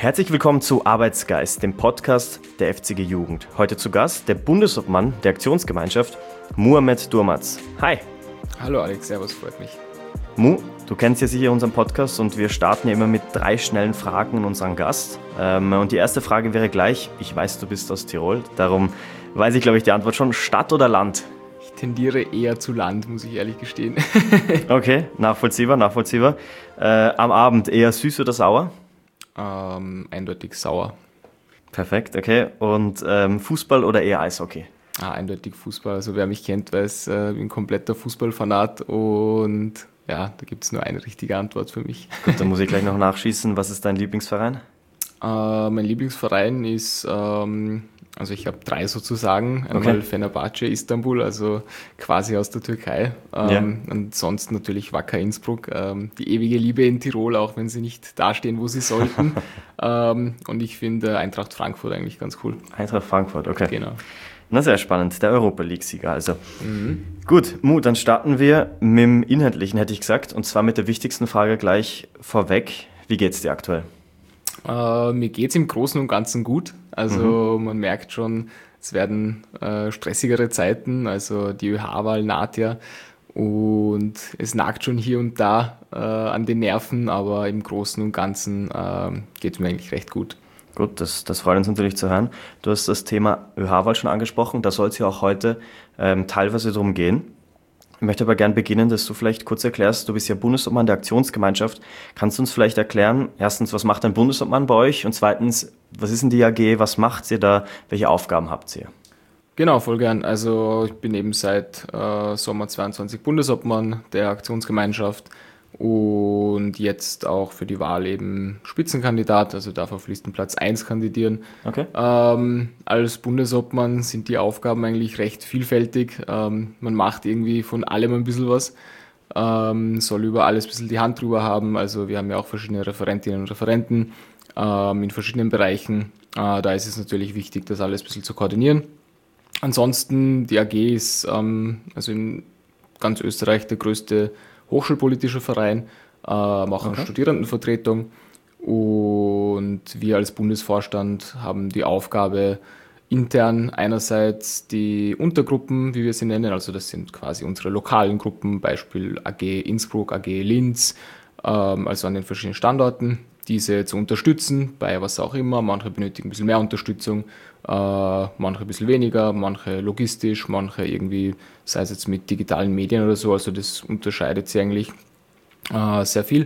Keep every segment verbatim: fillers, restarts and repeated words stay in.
Herzlich willkommen zu Arbeitsgeist, dem Podcast der F C G Jugend. Heute zu Gast der Bundesobmann der Aktionsgemeinschaft, Muhammad Durmaz. Hi. Hallo Alex, servus, freut mich. Mu, du kennst ja sicher unseren Podcast und wir starten ja immer mit drei schnellen Fragen an unseren Gast. Ähm, und die erste Frage wäre gleich, ich weiß, du bist aus Tirol, darum weiß ich, glaube ich, die Antwort schon, Stadt oder Land? Ich tendiere eher zu Land, muss ich ehrlich gestehen. Okay, nachvollziehbar, nachvollziehbar. Äh, am Abend eher süß oder sauer? Ähm, eindeutig sauer. Perfekt, okay. Und ähm, Fußball oder eher Eishockey? Ah, eindeutig Fußball. Also wer mich kennt, weiß, äh, ich bin ein kompletter Fußballfanat und ja, da gibt es nur eine richtige Antwort für mich. Gut, dann muss ich gleich noch nachschießen. Was ist dein Lieblingsverein? Äh, mein Lieblingsverein ist, ähm, also ich habe drei sozusagen. Einmal Okay. Fenerbahce Istanbul, also quasi aus der Türkei. Ähm, Ja. Und sonst natürlich Wacker Innsbruck. Ähm, die ewige Liebe in Tirol, auch wenn sie nicht dastehen, wo sie sollten. ähm, und ich finde Eintracht Frankfurt eigentlich ganz cool. Eintracht Frankfurt, okay. Genau. Na, sehr spannend. Der Europa League-Sieger also. Mhm. Gut, Mu, dann starten wir mit dem Inhaltlichen, hätte ich gesagt. Und zwar mit der wichtigsten Frage gleich vorweg. Wie geht's dir aktuell? Äh, mir geht es im Großen und Ganzen gut. Also mhm. man merkt schon, es werden äh, stressigere Zeiten. Also die ÖH-Wahl naht ja und es nagt schon hier und da äh, an den Nerven, aber im Großen und Ganzen äh, geht es mir eigentlich recht gut. Gut, das, das freut uns natürlich zu hören. Du hast das Thema ÖH-Wahl schon angesprochen. Da soll es ja auch heute ähm, teilweise darum gehen. Ich möchte aber gerne beginnen, dass du vielleicht kurz erklärst, du bist ja Bundesobmann der Aktionsgemeinschaft. Kannst du uns vielleicht erklären, erstens, was macht ein Bundesobmann bei euch? Und zweitens, was ist denn die A G? Was macht ihr da? Welche Aufgaben habt ihr? Genau, voll gern. Also ich bin eben seit äh, Sommer zweiundzwanzig Bundesobmann der Aktionsgemeinschaft und jetzt auch für die Wahl eben Spitzenkandidat, also darf auf Listenplatz eins kandidieren. Okay. Ähm, als Bundesobmann sind die Aufgaben eigentlich recht vielfältig. Ähm, man macht irgendwie von allem ein bisschen was, ähm, soll über alles ein bisschen die Hand drüber haben. Also wir haben ja auch verschiedene Referentinnen und Referenten ähm, in verschiedenen Bereichen. Äh, da ist es natürlich wichtig, das alles ein bisschen zu koordinieren. Ansonsten, die A G ist ähm, also in ganz Österreich der größte hochschulpolitische Verein, äh, machen Okay. Studierendenvertretung und wir als Bundesvorstand haben die Aufgabe, intern einerseits die Untergruppen, wie wir sie nennen, also das sind quasi unsere lokalen Gruppen, Beispiel A G Innsbruck, A G Linz, ähm, also an den verschiedenen Standorten, diese zu unterstützen, bei was auch immer. Manche benötigen ein bisschen mehr Unterstützung, äh, manche ein bisschen weniger, manche logistisch, manche irgendwie, sei es jetzt mit digitalen Medien oder so, also das unterscheidet sich eigentlich äh, sehr viel.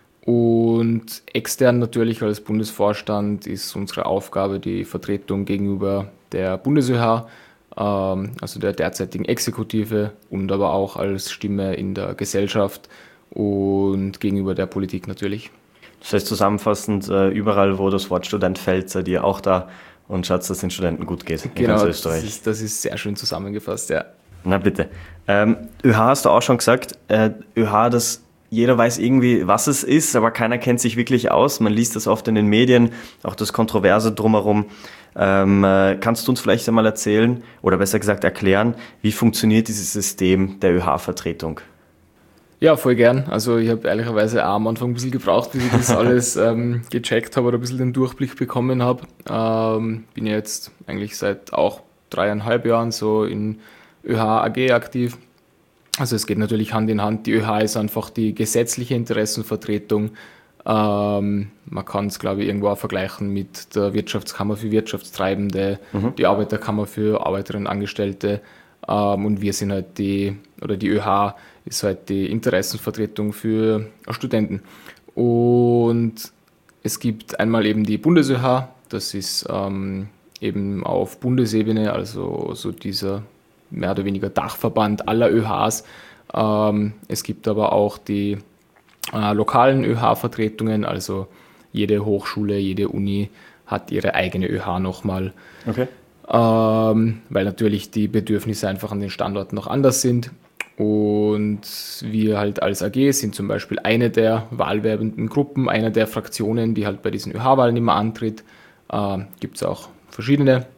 Und extern natürlich als Bundesvorstand ist unsere Aufgabe die Vertretung gegenüber der Bundes-ÖH, ähm, also der derzeitigen Exekutive und aber auch als Stimme in der Gesellschaft und gegenüber der Politik natürlich. Das heißt zusammenfassend, äh, überall, wo das Wort Student fällt, seid ihr auch da und schaut, dass es den Studenten gut geht in Genau, ganz das Österreich. ist, das ist sehr schön zusammengefasst, ja. Na bitte. Ähm, ÖH hast du auch schon gesagt. Äh, ÖH, das jeder weiß irgendwie, was es ist, aber keiner kennt sich wirklich aus. Man liest das oft in den Medien, auch das Kontroverse drumherum. Ähm, äh, kannst du uns vielleicht einmal erzählen oder besser gesagt erklären, wie funktioniert dieses System der ÖH-Vertretung? Ja, voll gern. Also ich habe ehrlicherweise auch am Anfang ein bisschen gebraucht, bis ich das alles ähm, gecheckt habe oder ein bisschen den Durchblick bekommen habe. Ähm, bin ja jetzt eigentlich seit auch dreieinhalb Jahren so in ÖH A G aktiv. Also es geht natürlich Hand in Hand. Die ÖH ist einfach die gesetzliche Interessenvertretung. Ähm, man kann es, glaube ich, irgendwo auch vergleichen mit der Wirtschaftskammer für Wirtschaftstreibende, mhm. die Arbeiterkammer für Arbeiterinnen und Angestellte. Ähm, und wir sind halt die, oder die ÖH ist halt die Interessenvertretung für Studenten. Und es gibt einmal eben die Bundes-ÖH, das ist ähm, eben auf Bundesebene, also so dieser mehr oder weniger Dachverband aller ÖHs. Ähm, es gibt aber auch die äh, lokalen ÖH-Vertretungen, also jede Hochschule, jede Uni hat ihre eigene ÖH nochmal. Okay. Ähm, weil natürlich die Bedürfnisse einfach an den Standorten noch anders sind. Und wir halt als A G sind zum Beispiel eine der wahlwerbenden Gruppen, einer der Fraktionen, die halt bei diesen ÖH-Wahlen immer antritt. Äh, gibt es auch verschiedene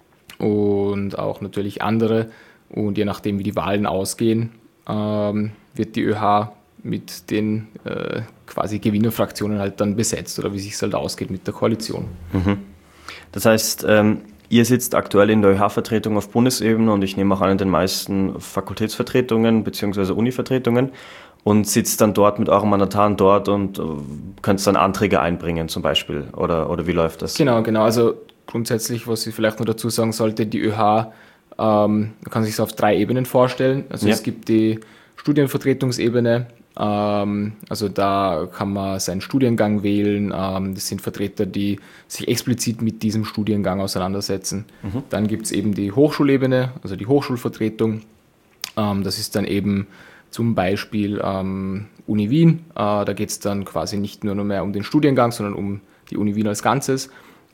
und auch natürlich andere. Und je nachdem, wie die Wahlen ausgehen, ähm, wird die ÖH mit den äh, quasi Gewinnerfraktionen halt dann besetzt oder wie sich es halt ausgeht mit der Koalition. Mhm. Das heißt, ähm, ihr sitzt aktuell in der ÖH-Vertretung auf Bundesebene und ich nehme auch an in den meisten Fakultätsvertretungen bzw. Uni-Vertretungen und sitzt dann dort mit euren Mandantaren dort und äh, könnt dann Anträge einbringen zum Beispiel oder, oder wie läuft das? Genau, genau. Also grundsätzlich, was ich vielleicht noch dazu sagen sollte, die ÖH, ähm, man kann sich es auf drei Ebenen vorstellen. Also ja. Es gibt die Studienvertretungsebene, ähm, also da kann man seinen Studiengang wählen. Ähm, das sind Vertreter, die sich explizit mit diesem Studiengang auseinandersetzen. Mhm. Dann gibt es eben die Hochschulebene, also die Hochschulvertretung. Ähm, das ist dann eben zum Beispiel ähm, Uni Wien. Äh, da geht es dann quasi nicht nur mehr um den Studiengang, sondern um die Uni Wien als Ganzes.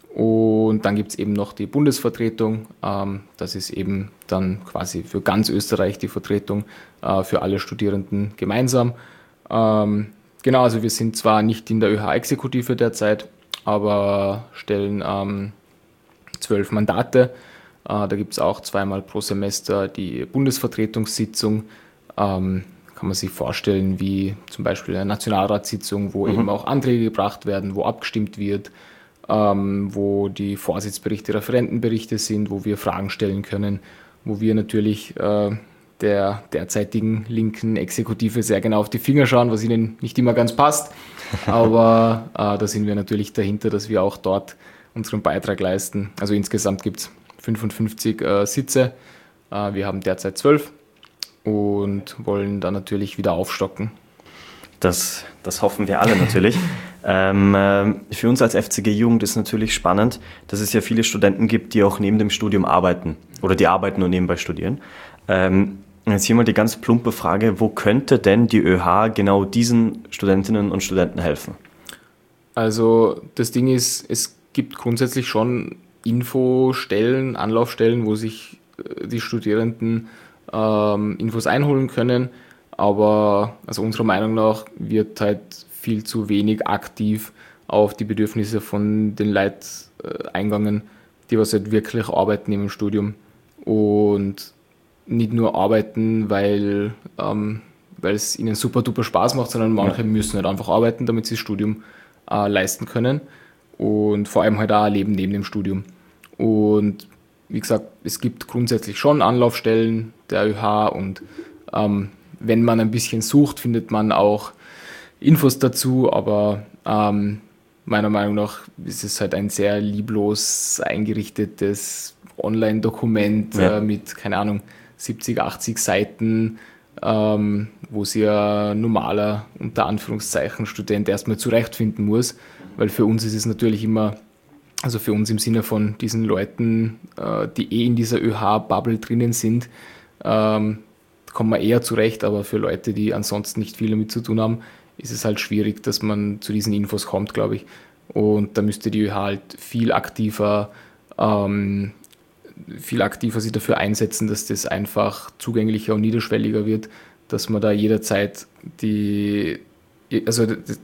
Und dann gibt es eben noch die Bundesvertretung. Ähm, das ist eben dann quasi für ganz Österreich die Vertretung äh, für alle Studierenden gemeinsam. Ähm, genau, also wir sind zwar nicht in der ÖH-Exekutive derzeit, aber stellen ähm, zwölf Mandate. Äh, da gibt es auch zweimal pro Semester die Bundesvertretungssitzung. Ähm, kann man sich vorstellen wie zum Beispiel eine Nationalratssitzung, wo mhm. eben auch Anträge gebracht werden, wo abgestimmt wird, ähm, wo die Vorsitzberichte, Referentenberichte sind, wo wir Fragen stellen können, wo wir natürlich äh, der derzeitigen linken Exekutive sehr genau auf die Finger schauen, was ihnen nicht immer ganz passt. Aber äh, da sind wir natürlich dahinter, dass wir auch dort unseren Beitrag leisten. Also insgesamt gibt es fünfundfünfzig äh, Sitze. Äh, wir haben derzeit zwölf. Und wollen dann natürlich wieder aufstocken. Das, das hoffen wir alle natürlich. ähm, äh, für uns als F C G-Jugend ist natürlich spannend, dass es ja viele Studenten gibt, die auch neben dem Studium arbeiten oder die arbeiten und nebenbei studieren. Ähm, jetzt hier mal die ganz plumpe Frage, wo könnte denn die ÖH genau diesen Studentinnen und Studenten helfen? Also das Ding ist, es gibt grundsätzlich schon Infostellen, Anlaufstellen, wo sich die Studierenden Ähm, Infos einholen können, aber also unserer Meinung nach wird halt viel zu wenig aktiv auf die Bedürfnisse von den Leuten äh, eingegangen, die was halt wirklich arbeiten im Studium und nicht nur arbeiten, weil ähm, weil es ihnen super duper Spaß macht, sondern manche ja. müssen halt einfach arbeiten, damit sie das Studium äh, leisten können und vor allem halt auch leben neben dem Studium. Und wie gesagt, es gibt grundsätzlich schon Anlaufstellen der ÖH und ähm, wenn man ein bisschen sucht, findet man auch Infos dazu, aber ähm, meiner Meinung nach ist es halt ein sehr lieblos eingerichtetes Online-Dokument ja. äh, mit, keine Ahnung, siebzig, achtzig Seiten, ähm, wo sich ein normaler, unter Anführungszeichen, Student erstmal zurechtfinden muss, weil für uns ist es natürlich immer Also für uns im Sinne von diesen Leuten, die eh in dieser ÖH-Bubble drinnen sind, ähm, kommen wir eher zurecht, aber für Leute, die ansonsten nicht viel damit zu tun haben, ist es halt schwierig, dass man zu diesen Infos kommt, glaube ich. Und da müsste die ÖH halt viel aktiver, ähm, viel aktiver sich dafür einsetzen, dass das einfach zugänglicher und niederschwelliger wird, dass man da jederzeit die, also das,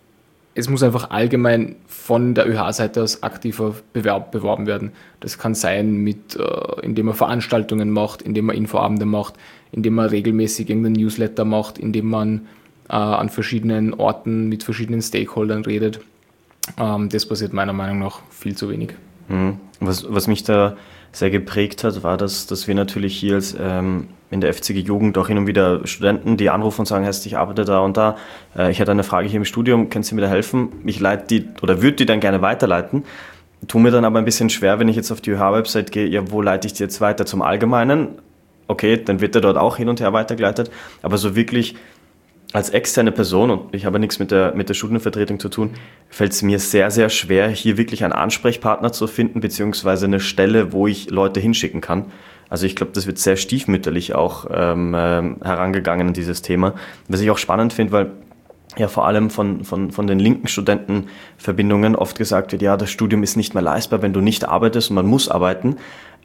es muss einfach allgemein von der ÖH-Seite aus aktiver bewerb, beworben werden. Das kann sein, mit, äh, indem man Veranstaltungen macht, indem man Infoabende macht, indem man regelmäßig irgendeinen Newsletter macht, indem man äh, an verschiedenen Orten mit verschiedenen Stakeholdern redet. Ähm, das passiert meiner Meinung nach viel zu wenig. Mhm. Was, was mich da sehr geprägt hat, war, dass, dass wir natürlich hier als, ähm, in der F C G-Jugend auch hin und wieder Studenten, die anrufen und sagen, heißt, ich arbeite da und da, äh, ich hätte eine Frage hier im Studium, können Sie mir da helfen? Ich leite die oder würde die dann gerne weiterleiten, tue mir dann aber ein bisschen schwer, wenn ich jetzt auf die ÖH-Website gehe, ja, wo leite ich die jetzt weiter? Zum Allgemeinen? Okay, dann wird der dort auch hin und her weitergeleitet, aber so wirklich als externe Person, und ich habe nichts mit der, mit der Studienvertretung zu tun, fällt es mir sehr, sehr schwer, hier wirklich einen Ansprechpartner zu finden, beziehungsweise eine Stelle, wo ich Leute hinschicken kann. Also ich glaube, das wird sehr stiefmütterlich auch ähm, ähm, herangegangen an dieses Thema. Was ich auch spannend finde, weil ja vor allem von, von, von den linken Studentenverbindungen oft gesagt wird, ja, das Studium ist nicht mehr leistbar, wenn du nicht arbeitest und man muss arbeiten.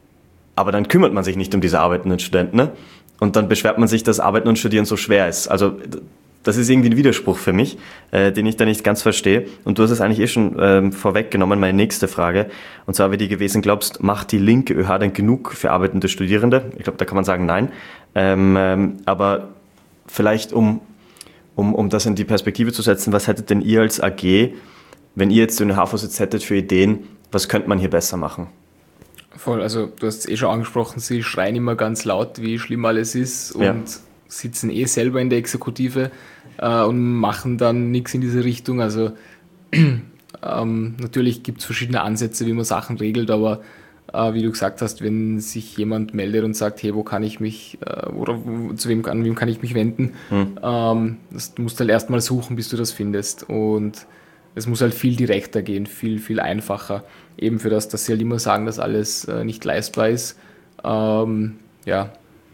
Aber dann kümmert man sich nicht um diese arbeitenden Studenten, ne? Und dann beschwert man sich, dass Arbeiten und Studieren so schwer ist. Also das ist irgendwie ein Widerspruch für mich, äh, den ich da nicht ganz verstehe. Und du hast es eigentlich eh schon ähm, vorweggenommen, meine nächste Frage. Und zwar wäre die gewesen, glaubst, macht die linke ÖH denn genug für arbeitende Studierende? Ich glaube, da kann man sagen, nein. Ähm, ähm, aber vielleicht um, um, um das in die Perspektive zu setzen, was hättet denn ihr als A G, wenn ihr jetzt den Ö H-Vorsitz hättet, für Ideen, was könnte man hier besser machen? Voll, also du hast es eh schon angesprochen, sie schreien immer ganz laut, wie schlimm alles ist und ja. sitzen eh selber in der Exekutive äh, und machen dann nichts in diese Richtung. Also ähm, natürlich gibt es verschiedene Ansätze, wie man Sachen regelt, aber äh, wie du gesagt hast, wenn sich jemand meldet und sagt, hey, wo kann ich mich äh, oder wo, zu wem, an wem kann ich mich wenden, hm. ähm, das, du musst halt erstmal suchen, bis du das findest, und es muss halt viel direkter gehen, viel, viel einfacher. Eben für das, dass sie halt immer sagen, dass alles äh, nicht leistbar ist. Ähm, ja,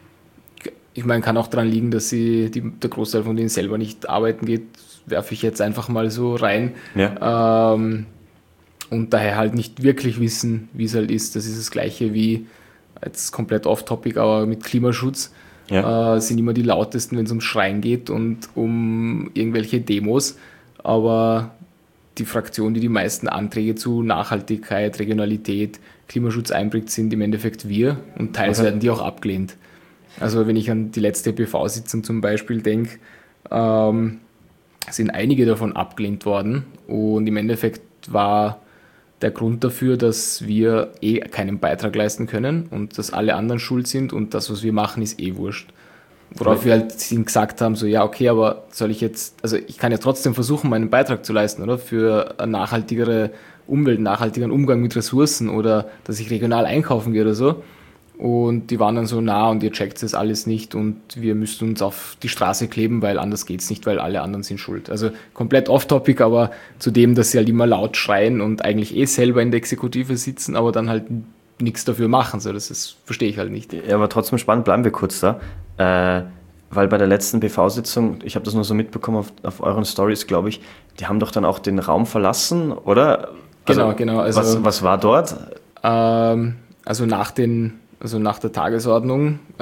ich meine, kann auch daran liegen, dass sie die, der Großteil von denen selber nicht arbeiten geht, werfe ich jetzt einfach mal so rein. Ja. Ähm, und daher halt nicht wirklich wissen, wie es halt ist. Das ist das Gleiche wie, jetzt komplett off-topic, aber mit Klimaschutz. Ja. Äh, sind immer die lautesten, wenn es ums Schreien geht und um irgendwelche Demos. Aber die Fraktion, die die meisten Anträge zu Nachhaltigkeit, Regionalität, Klimaschutz einbringt, sind im Endeffekt wir, und teils okay. werden die auch abgelehnt. Also wenn ich an die letzte B V-Sitzung zum Beispiel denke, ähm, sind einige davon abgelehnt worden, und im Endeffekt war der Grund dafür, dass wir eh keinen Beitrag leisten können und dass alle anderen schuld sind und das, was wir machen, ist eh wurscht. Worauf wir halt ihnen gesagt haben, so ja, okay, aber soll ich jetzt, also ich kann ja trotzdem versuchen, meinen Beitrag zu leisten, oder? Für eine nachhaltigere Umwelt, nachhaltigeren Umgang mit Ressourcen, oder dass ich regional einkaufen gehe oder so. Und die waren dann so, na, und ihr checkt das alles nicht und wir müssen uns auf die Straße kleben, weil anders geht's nicht, weil alle anderen sind schuld. Also komplett off-topic, aber zu dem, dass sie halt immer laut schreien und eigentlich eh selber in der Exekutive sitzen, aber dann halt nichts dafür machen. So, das ist, verstehe ich halt nicht. Ja, aber trotzdem spannend, bleiben wir kurz da. Äh, weil bei der letzten B V-Sitzung, ich habe das nur so mitbekommen auf, auf euren Stories, glaube ich, die haben doch dann auch den Raum verlassen, oder? Also, genau, genau. Also, was, was war dort? Ähm, also nach den, also nach der Tagesordnung, äh,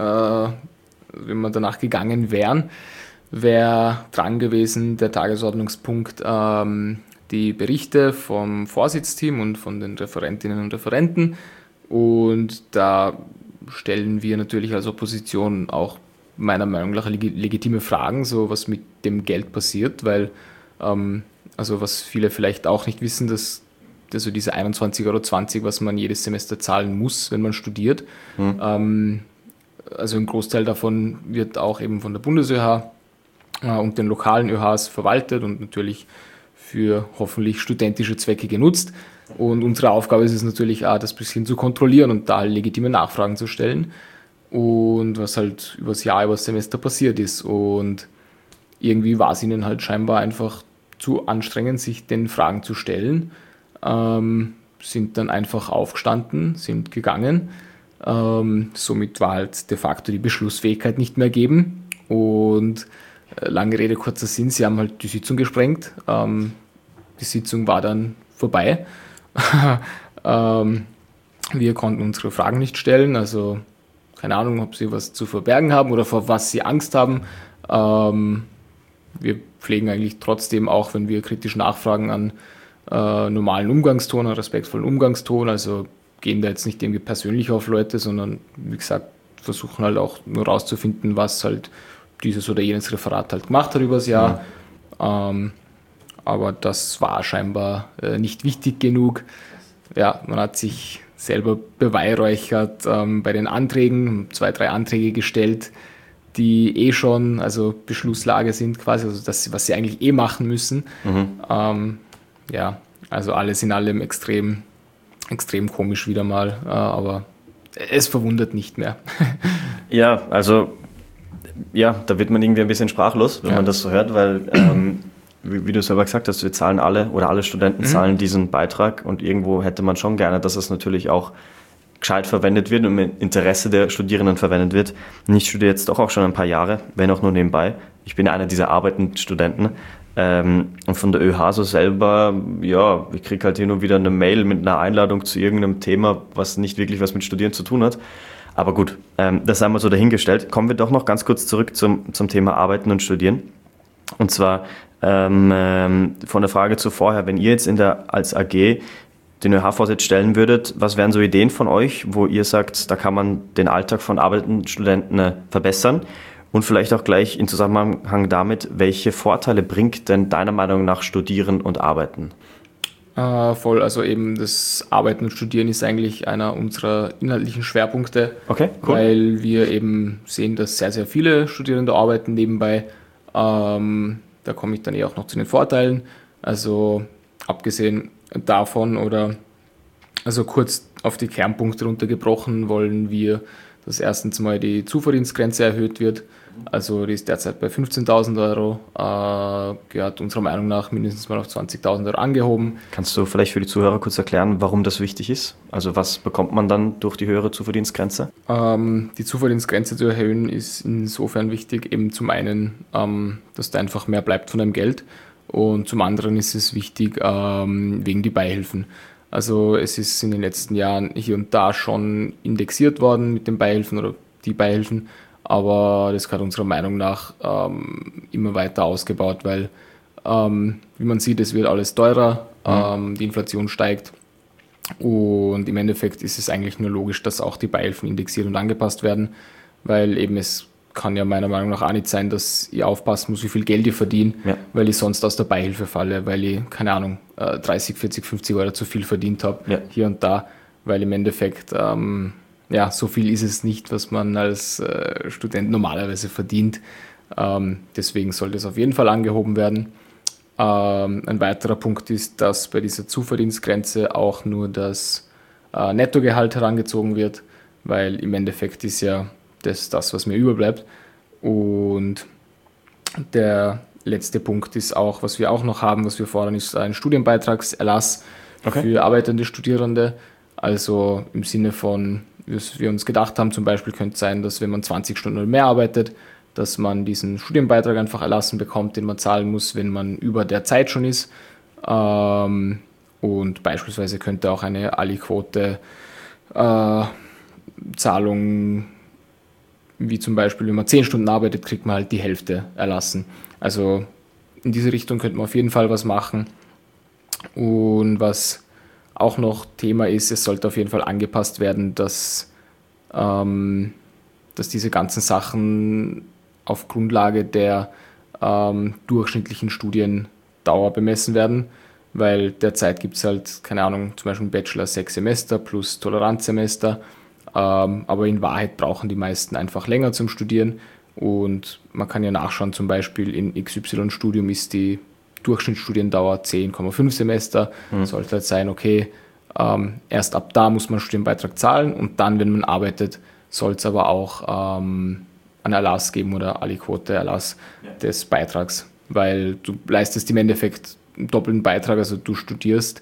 wenn wir danach gegangen wären, wäre dran gewesen der Tagesordnungspunkt, ähm, die Berichte vom Vorsitzteam und von den Referentinnen und Referenten, und da stellen wir natürlich als Opposition auch meiner Meinung nach legitime Fragen, so was mit dem Geld passiert, weil ähm, also was viele vielleicht auch nicht wissen, dass also diese einundzwanzig Euro zwanzig, was man jedes Semester zahlen muss, wenn man studiert, mhm. ähm, also ein Großteil davon wird auch eben von der Bundes-ÖH äh, und den lokalen ÖHs verwaltet und natürlich für hoffentlich studentische Zwecke genutzt. Und unsere Aufgabe ist es natürlich auch, das bisschen zu kontrollieren und da legitime Nachfragen zu stellen. Und was halt übers Jahr, übers Semester passiert ist. Und irgendwie war es ihnen halt scheinbar einfach zu anstrengend, sich den Fragen zu stellen. Ähm, sind dann einfach aufgestanden, sind gegangen. Ähm, somit war halt de facto die Beschlussfähigkeit nicht mehr gegeben. Und äh, lange Rede, kurzer Sinn, sie haben halt die Sitzung gesprengt. Ähm, die Sitzung war dann vorbei. ähm, wir konnten unsere Fragen nicht stellen, also keine Ahnung, ob sie was zu verbergen haben oder vor was sie Angst haben. Ähm, wir pflegen eigentlich trotzdem, auch wenn wir kritisch nachfragen, an äh, normalen Umgangston, an respektvollen Umgangston. Also gehen da jetzt nicht irgendwie persönlich auf Leute, sondern wie gesagt, versuchen halt auch nur rauszufinden, was halt dieses oder jenes Referat halt gemacht hat übers Jahr. Ja. Ähm, aber das war scheinbar äh, nicht wichtig genug. Ja, man hat sich selber beweihräuchert ähm, bei den Anträgen, zwei, drei Anträge gestellt, die eh schon, also Beschlusslage sind quasi, also das, was sie eigentlich eh machen müssen. Mhm. Ähm, ja, also alles in allem extrem, extrem komisch wieder mal, äh, aber es verwundert nicht mehr. Ja, also ja, da wird man irgendwie ein bisschen sprachlos, wenn ja. man das so hört, weil ähm, wie, wie du selber gesagt hast, wir zahlen alle oder alle Studenten mhm. zahlen diesen Beitrag, und irgendwo hätte man schon gerne, dass es natürlich auch gescheit verwendet wird und im Interesse der Studierenden verwendet wird. Ich studiere jetzt doch auch schon ein paar Jahre, wenn auch nur nebenbei. Ich bin einer dieser arbeitenden Studenten. Ähm, und von der ÖH so selber, ja, ich kriege halt hier nur wieder eine Mail mit einer Einladung zu irgendeinem Thema, was nicht wirklich was mit Studieren zu tun hat. Aber gut, ähm, das haben wir so dahingestellt. Kommen wir doch noch ganz kurz zurück zum, zum Thema Arbeiten und Studieren. Und zwar ähm, ähm, von der Frage zu vorher, wenn ihr jetzt in der, als A G den ÖH-Vorsitz stellen würdet, was wären so Ideen von euch, wo ihr sagt, da kann man den Alltag von arbeitenden Studenten äh, verbessern? Und vielleicht auch gleich in Zusammenhang damit, welche Vorteile bringt denn deiner Meinung nach Studieren und Arbeiten? Äh, voll, also eben das Arbeiten und Studieren ist eigentlich einer unserer inhaltlichen Schwerpunkte, Okay, cool. weil wir eben sehen, dass sehr, sehr viele Studierende arbeiten nebenbei. Ähm, da komme ich dann eh auch noch zu den Vorteilen. Also abgesehen davon oder also kurz auf die Kernpunkte runtergebrochen, wollen wir, dass erstens mal die Zuverdienstgrenze erhöht wird. Also die ist derzeit bei fünfzehntausend Euro, äh, gehört unserer Meinung nach mindestens mal auf zwanzigtausend Euro angehoben. Kannst du vielleicht für die Zuhörer kurz erklären, warum das wichtig ist? Also was bekommt man dann durch die höhere Zuverdienstgrenze? Ähm, die Zuverdienstgrenze zu erhöhen ist insofern wichtig, eben zum einen, ähm, dass da einfach mehr bleibt von deinem Geld und zum anderen ist es wichtig ähm, wegen die Beihilfen. Also es ist in den letzten Jahren hier und da schon indexiert worden mit den Beihilfen oder die Beihilfen, aber das gehört unserer Meinung nach ähm, immer weiter ausgebaut, weil ähm, wie man sieht, es wird alles teurer, ähm, die Inflation steigt und im Endeffekt ist es eigentlich nur logisch, dass auch die Beihilfen indexiert und angepasst werden, weil eben es kann ja meiner Meinung nach auch nicht sein, dass ich aufpassen muss, wie viel Geld ich verdiene, ja. weil ich sonst aus der Beihilfe falle, weil ich, keine Ahnung, dreißig, vierzig, fünfzig Euro zu viel verdient habe, ja. hier und da, weil im Endeffekt, ähm, ja, so viel ist es nicht, was man als äh, Student normalerweise verdient. Ähm, deswegen sollte es auf jeden Fall angehoben werden. Ähm, ein weiterer Punkt ist, dass bei dieser Zuverdienstgrenze auch nur das äh, Nettogehalt herangezogen wird, weil im Endeffekt ist ja das, das, was mir überbleibt. Und der letzte Punkt ist auch, was wir auch noch haben, was wir fordern, ist ein Studienbeitragserlass okay. für arbeitende Studierende. Also im Sinne von, was wir uns gedacht haben, zum Beispiel könnte es sein, dass wenn man zwanzig Stunden oder mehr arbeitet, dass man diesen Studienbeitrag einfach erlassen bekommt, den man zahlen muss, wenn man über der Zeit schon ist. Und beispielsweise könnte auch eine Aliquote äh, Zahlung, wie zum Beispiel, wenn man zehn Stunden arbeitet, kriegt man halt die Hälfte erlassen. Also in diese Richtung könnte man auf jeden Fall was machen. Und was auch noch Thema ist, es sollte auf jeden Fall angepasst werden, dass, ähm, dass diese ganzen Sachen auf Grundlage der ähm, durchschnittlichen Studiendauer bemessen werden, weil derzeit gibt es halt, keine Ahnung, zum Beispiel Bachelor sechs Semester plus Toleranzsemester, ähm, aber in Wahrheit brauchen die meisten einfach länger zum Studieren und man kann ja nachschauen, zum Beispiel in X Y-Studium ist die Durchschnittsstudiendauer zehn Komma fünf Semester, mhm. sollte halt sein, okay, ähm, erst ab da muss man Studienbeitrag zahlen und dann, wenn man arbeitet, soll es aber auch ähm, einen Erlass geben oder Aliquote Erlass ja. des Beitrags, weil du leistest im Endeffekt einen doppelten Beitrag, also du studierst,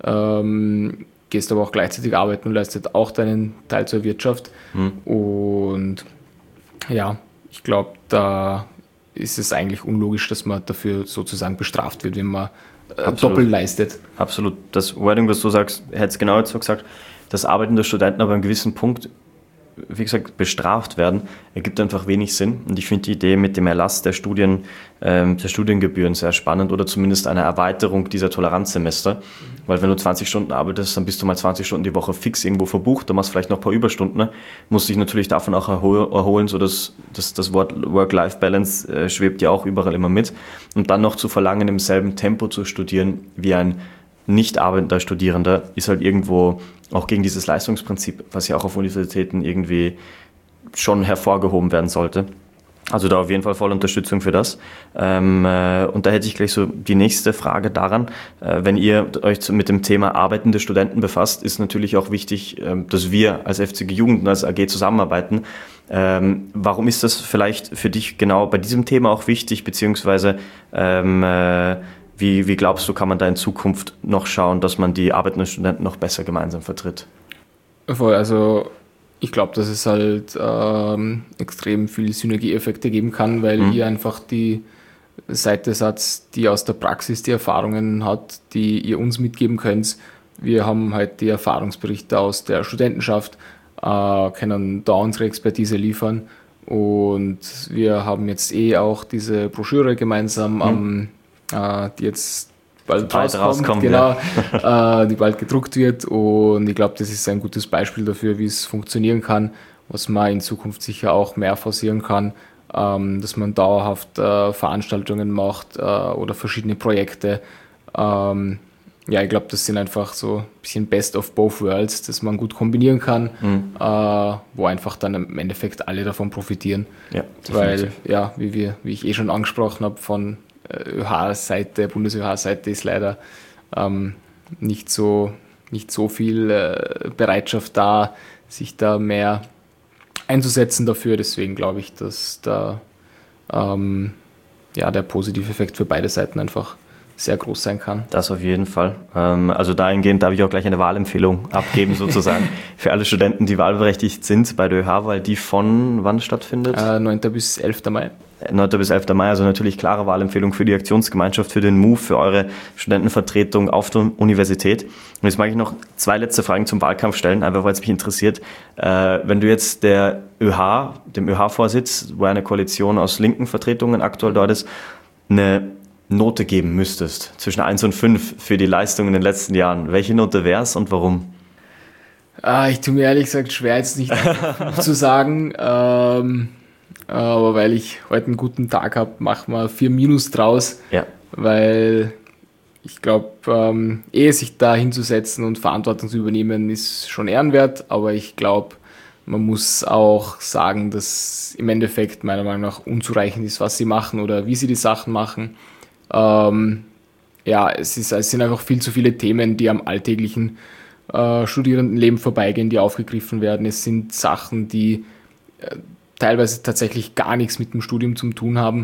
ähm, gehst aber auch gleichzeitig arbeiten und leistet auch deinen Teil zur Wirtschaft mhm. und ja, ich glaube, da ist es eigentlich unlogisch, dass man dafür sozusagen bestraft wird, wenn man äh, doppelt leistet. Absolut. Das Wording, was du sagst, hätte es genau so gesagt, dass arbeitende Studenten aber an einem gewissen Punkt, wie gesagt, bestraft werden, ergibt einfach wenig Sinn. Und ich finde die Idee mit dem Erlass der Studien, ähm, der Studiengebühren sehr spannend oder zumindest eine Erweiterung dieser Toleranzsemester. Mhm. Weil wenn du zwanzig Stunden arbeitest, dann bist du mal zwanzig Stunden die Woche fix irgendwo verbucht, dann machst du vielleicht noch ein paar Überstunden, ne? Musst dich natürlich davon auch erhol- erholen, so dass das, das Wort Work-Life-Balance äh, schwebt ja auch überall immer mit. Und dann noch zu verlangen, im selben Tempo zu studieren wie ein nicht arbeitender Studierender, ist halt irgendwo auch gegen dieses Leistungsprinzip, was ja auch auf Universitäten irgendwie schon hervorgehoben werden sollte. Also da auf jeden Fall voll Unterstützung für das. Ähm, äh, und da hätte ich gleich so die nächste Frage daran. Äh, wenn ihr euch zu, mit dem Thema arbeitende Studenten befasst, ist natürlich auch wichtig, äh, dass wir als F C G Jugend und als A G zusammenarbeiten. Ähm, warum ist das vielleicht für dich genau bei diesem Thema auch wichtig, beziehungsweise ähm, äh, Wie, wie glaubst du, kann man da in Zukunft noch schauen, dass man die arbeitenden Studenten noch besser gemeinsam vertritt? Voll, also ich glaube, dass es halt ähm, extrem viele Synergieeffekte geben kann, weil mhm. ihr einfach die Seite seid, die aus der Praxis die Erfahrungen hat, die ihr uns mitgeben könnt. Wir haben halt die Erfahrungsberichte aus der Studentenschaft, äh, können da unsere Expertise liefern und wir haben jetzt eh auch diese Broschüre gemeinsam mhm. am die jetzt bald, bald rauskommt, rauskommt genau, ja. die bald gedruckt wird und ich glaube, das ist ein gutes Beispiel dafür, wie es funktionieren kann, was man in Zukunft sicher auch mehr forcieren kann ähm, dass man dauerhaft äh, Veranstaltungen macht äh, oder verschiedene Projekte. Ähm, ja, ich glaube, das sind einfach so ein bisschen Best of both worlds, dass man gut kombinieren kann, mhm. äh, wo einfach dann im Endeffekt alle davon profitieren. Ja, weil, ja, wie, wir, wie ich eh schon angesprochen habe, von äh, ÖH-Seite, Bundes-ÖH-Seite ist leider ähm, nicht so, nicht so viel äh, Bereitschaft da, sich da mehr einzusetzen dafür. Deswegen glaube ich, dass da ähm, ja, der positive Effekt für beide Seiten einfach sehr groß sein kann. Das auf jeden Fall. Also dahingehend darf ich auch gleich eine Wahlempfehlung abgeben sozusagen für alle Studenten, die wahlberechtigt sind bei der ÖH-Wahl, die von wann stattfindet? Äh, neunten bis elften Mai. neunten bis elften Mai, also natürlich klare Wahlempfehlung für die Aktionsgemeinschaft, für den Move, für eure Studentenvertretung auf der Universität. Und jetzt mag ich noch zwei letzte Fragen zum Wahlkampf stellen, einfach weil es mich interessiert. Wenn du jetzt der ÖH, dem ÖH-Vorsitz, wo eine Koalition aus linken Vertretungen aktuell dort ist, eine Note geben müsstest, zwischen eins und fünf für die Leistung in den letzten Jahren, welche Note wäre es und warum? Ah, ich tue mir ehrlich gesagt schwer, jetzt nicht zu sagen, ähm, aber weil ich heute einen guten Tag habe, machen wir vier Minus draus, ja. Weil ich glaube, ähm, ehe sich da hinzusetzen und Verantwortung zu übernehmen, ist schon ehrenwert, aber ich glaube, man muss auch sagen, dass im Endeffekt meiner Meinung nach unzureichend ist, was sie machen oder wie sie die Sachen machen. Ähm, ja, es, ist, es sind einfach viel zu viele Themen, die am alltäglichen äh, Studierendenleben vorbeigehen, die aufgegriffen werden. Es sind Sachen, die äh, teilweise tatsächlich gar nichts mit dem Studium zu tun haben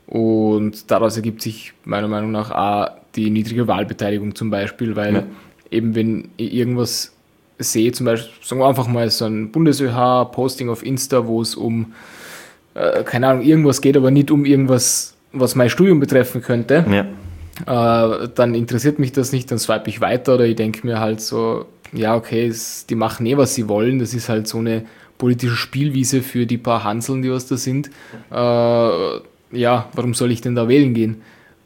und daraus ergibt sich meiner Meinung nach auch die niedrige Wahlbeteiligung zum Beispiel, weil ja. eben wenn ich irgendwas sehe, zum Beispiel, sagen wir einfach mal so ein Bundes-ÖH-Posting auf Insta, wo es um, äh, keine Ahnung, irgendwas geht, aber nicht um irgendwas, was mein Studium betreffen könnte, ja. äh, dann interessiert mich das nicht, dann swipe ich weiter oder ich denke mir halt so, ja okay, es, die machen eh, was sie wollen, das ist halt so eine politische Spielwiese für die paar Hanseln, die was da sind. Äh, ja, warum soll ich denn da wählen gehen?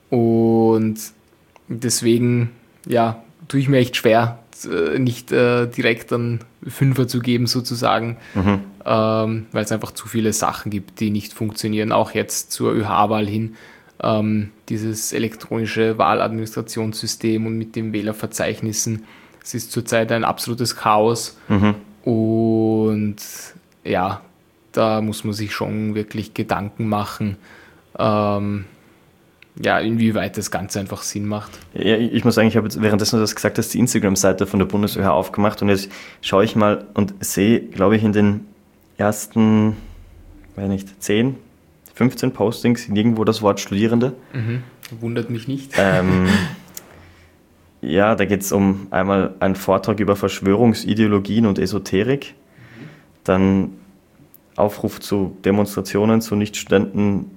Und deswegen, ja, tue ich mir echt schwer, nicht äh, direkt einen Fünfer zu geben sozusagen, mhm. ähm, weil es einfach zu viele Sachen gibt, die nicht funktionieren. Auch jetzt zur ÖH-Wahl hin, ähm, dieses elektronische Wahladministrationssystem und mit den Wählerverzeichnissen. Es ist zurzeit ein absolutes Chaos mhm. und ja, da muss man sich schon wirklich Gedanken machen, ähm, ja, inwieweit das Ganze einfach Sinn macht. Ja, ich muss sagen, ich habe jetzt währenddessen du das gesagt hast, die Instagram-Seite von der Bundes-ÖH aufgemacht und jetzt schaue ich mal und sehe, glaube ich, in den ersten, weiß nicht, zehn, fünfzehn Postings nirgendwo das Wort Studierende. Mhm. Wundert mich nicht. Ähm, ja, da geht es um einmal einen Vortrag über Verschwörungsideologien und Esoterik, mhm. dann Aufruf zu Demonstrationen zu Nicht-Studenten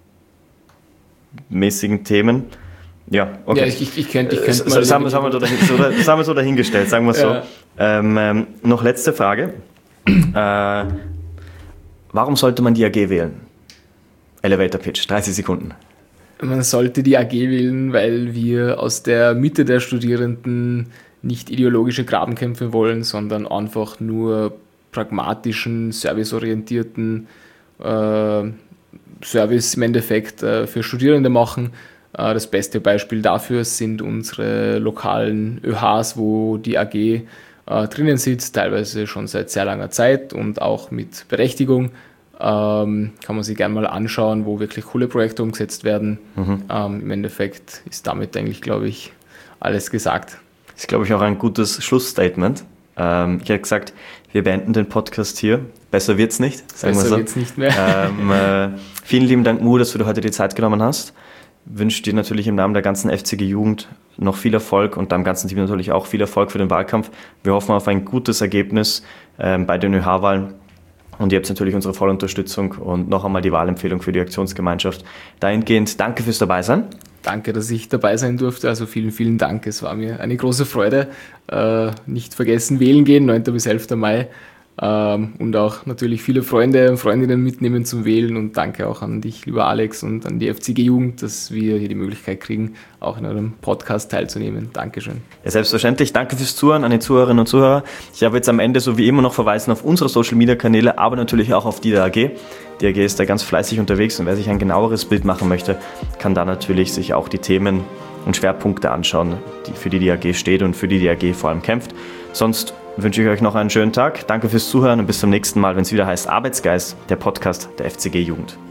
mäßigen Themen. Ja, okay. Ja, ich, ich, ich könnte ich könnt mal... Das haben wir so, dahin, so, das haben wir so dahingestellt, sagen wir es ja. so. Ähm, ähm, noch letzte Frage. Äh, warum sollte man die A G wählen? Elevator Pitch, dreißig Sekunden. Man sollte die A G wählen, weil wir aus der Mitte der Studierenden nicht ideologische Grabenkämpfe wollen, sondern einfach nur pragmatischen, serviceorientierten äh, Service im Endeffekt äh, für Studierende machen. Äh, das beste Beispiel dafür sind unsere lokalen ÖHs, wo die A G äh, drinnen sitzt, teilweise schon seit sehr langer Zeit und auch mit Berechtigung. Ähm, kann man sich gerne mal anschauen, wo wirklich coole Projekte umgesetzt werden. Mhm. Ähm, Im Endeffekt ist damit eigentlich, glaube ich, alles gesagt. Das ist, glaube ich, auch ein gutes Schlussstatement. Ähm, ich hätte gesagt, wir beenden den Podcast hier. Besser wird's nicht, sagen Besser wir so. wird's nicht mehr. Ähm, äh, vielen lieben Dank, Mu, dass du dir heute die Zeit genommen hast. Wünsche dir natürlich im Namen der ganzen F C G-Jugend noch viel Erfolg und deinem ganzen Team natürlich auch viel Erfolg für den Wahlkampf. Wir hoffen auf ein gutes Ergebnis ähm, bei den ÖH-Wahlen. Und ihr habt natürlich unsere volle Unterstützung und noch einmal die Wahlempfehlung für die Aktionsgemeinschaft. Dahingehend danke fürs Dabeisein. Danke, dass ich dabei sein durfte. Also vielen, vielen Dank. Es war mir eine große Freude. Äh, nicht vergessen, wählen gehen, neunten bis elften Mai. ähm, und auch natürlich viele Freunde und Freundinnen mitnehmen zum Wählen. Und danke auch an dich, lieber Alex, und an die F C G-Jugend, dass wir hier die Möglichkeit kriegen, auch in eurem Podcast teilzunehmen. Dankeschön. Ja, selbstverständlich. Danke fürs Zuhören an die Zuhörerinnen und Zuhörer. Ich habe jetzt am Ende so wie immer noch verweisen auf unsere Social-Media-Kanäle, aber natürlich auch auf die der A G. Die A G ist da ganz fleißig unterwegs und wer sich ein genaueres Bild machen möchte, kann da natürlich sich auch die Themen und Schwerpunkte anschauen, die, für die die A G steht und für die die A G vor allem kämpft. Sonst wünsche ich euch noch einen schönen Tag. Danke fürs Zuhören und bis zum nächsten Mal, wenn es wieder heißt Arbeitsgeist, der Podcast der F C G-Jugend.